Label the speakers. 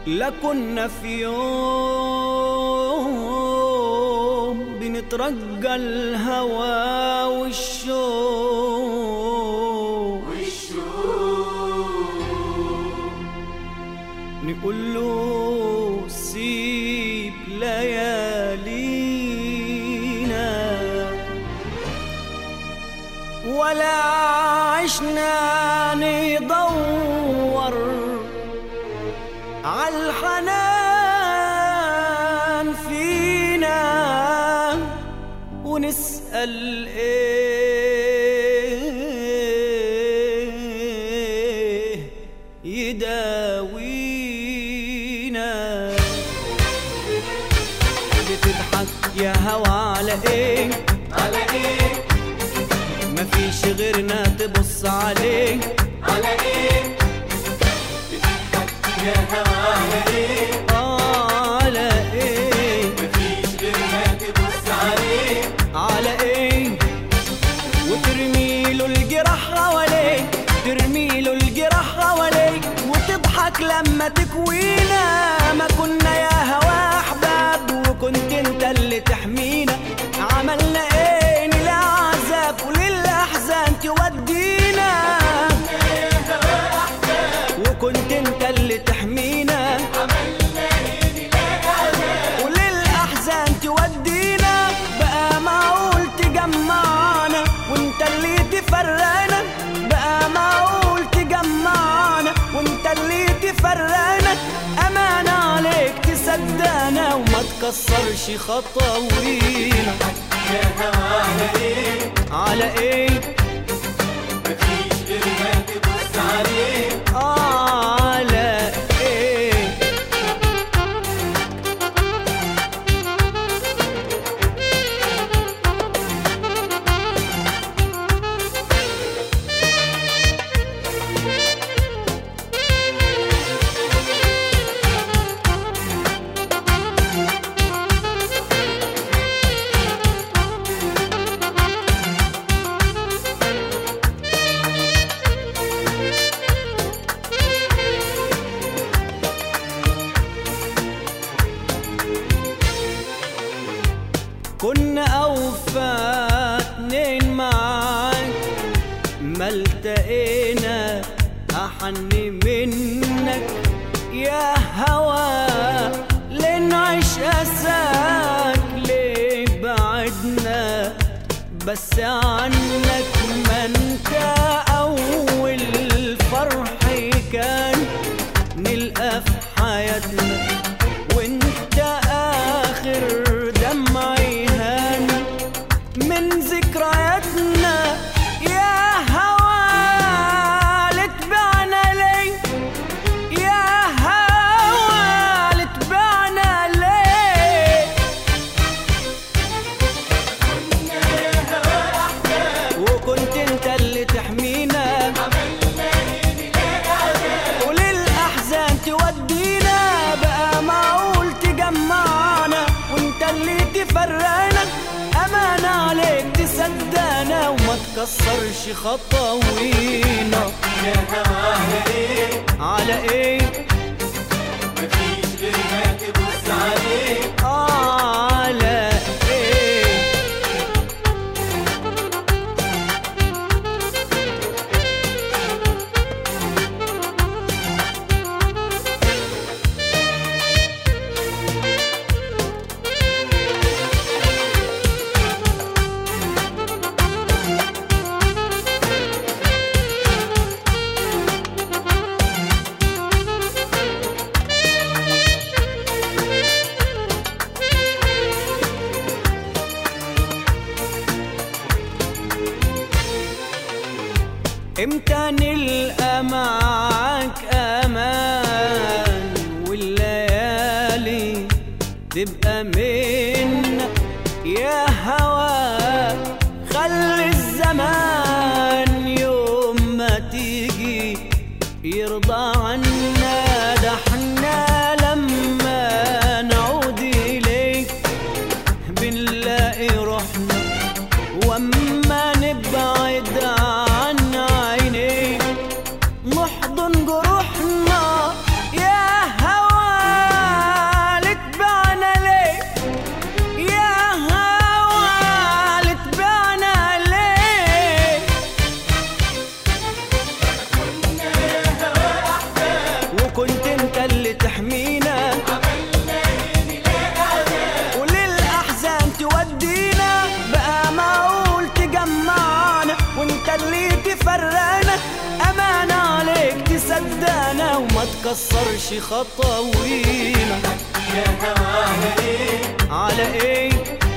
Speaker 1: لكنا في يوم بنترجى الهوى والشوق نقول له سيب ليالينا، ولا عشنا ندور عالحنان فينا ونسأل ايه يداوينا. بتضحك يا هوى على ايه مفيش غيرنا تبص عليه
Speaker 2: يا هوا على ايه
Speaker 1: على ايه
Speaker 2: مفيش غيرنا تبص
Speaker 1: على ايه وترميله الجراح حواليه وتضحك لما تكوينا. ما كنا يا هوا احباب وكنت انت اللي تحمينا، عملنا ايه للعذاب وللاحزان تودينا. وكنت انت اللي تحمينا، وللأحزان تودينا. بقى معقول تجمعنا وانت اللي تفرقنا، بقى معقول تجمعنا وانت اللي تفرقنا. أمان عليك تصدقنا وما تكسرش خطاوينا.
Speaker 2: يا هوا على ايه
Speaker 1: على ايه
Speaker 2: مفيش غيرنا تبص عليه
Speaker 1: على ايه كنا أوفى اتنين معاك، ما التقينا أحن منك يا هوا. لنعيش أساك ليه بعدنا بس عنك، ما انت أول فرح كان نلقى في حياتنا، وانت آخر دمع يهان من ذكرياتنا. يا هوا لتبعنا ليه، يا هوا لتبعنا ليه. وكنت انت اللي تحمينا، وللأحزان تودينا. بقى معقول تجمعنا وانت اللي تفرقنا. أمان عليك تصدقنا وما تكسرش خطاوينا.
Speaker 2: يا هوا على ايه
Speaker 1: على ايه
Speaker 2: مفيش غيرنا تبص عليه
Speaker 1: على ايه امتى نلقى معاك امان والليالي تبقى منا. يا هوا خلي الزمان يوم ما تيجي يرضى عنا. ده احنا لما نعود اليك بنلاقي روحنا، واما نبعد عن عينيك نحضن جروحنا. يا هوا ما تكسرش خطوينا.
Speaker 2: يا هوا على ايه
Speaker 1: على ايه